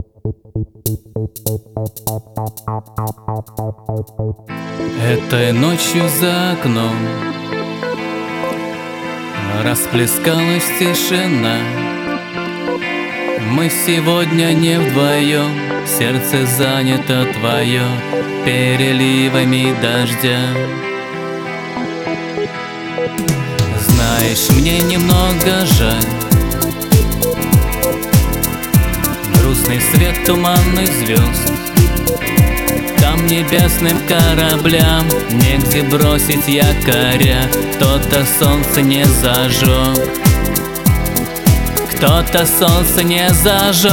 Этой ночью за окном расплескалась тишина. Мы сегодня не вдвоем, сердце занято твое переливами дождя. Знаешь, мне немного жаль грустный свет туманных звезд. Там небесным кораблям негде бросить якоря. Кто-то солнце не зажег, кто-то солнце не зажег.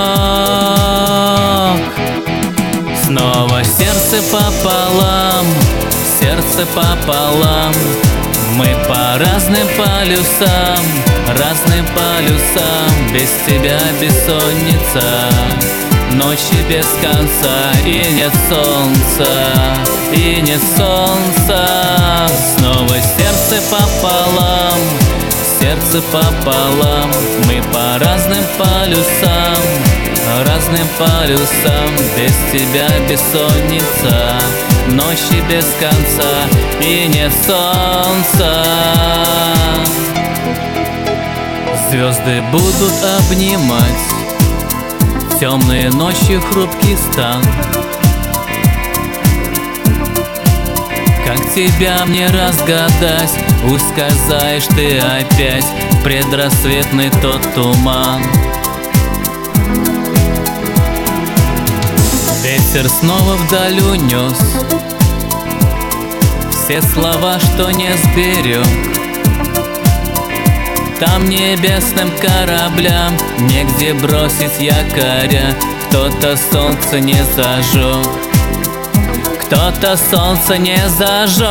Снова сердце пополам, сердце пополам. Мы по разным полюсам, разным полюсам. Без тебя бессонница, ночи без конца. И нет солнца, и нет солнца. Снова сердце пополам, сердце пополам. Мы по разным полюсам, разным полюсам. Без тебя бессонница, ночи без конца. И нет солнца. Звезды будут обнимать темные ночи хрупкий стан. Как тебя мне разгадать? Уж сказаешь ты опять предрассветный тот туман. Ветер снова вдаль унес все слова, что не сберег. Там небесным кораблям негде бросить якоря. Кто-то солнце не зажег, кто-то солнце не зажег.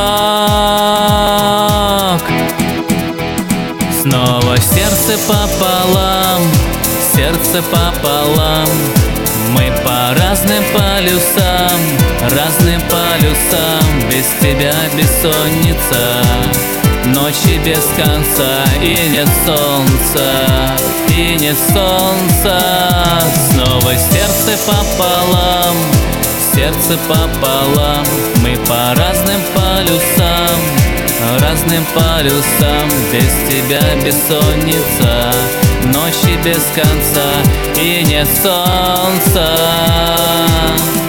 Снова сердце пополам, сердце пополам. Мы по разным полюсам, разным полюсам. Без тебя бессонница, ночи без конца. И нет солнца, и нет солнца. Снова сердце пополам, сердце пополам. Мы по разным полюсам, разным полюсам. Без тебя бессонница, ночи без конца. И нет солнца.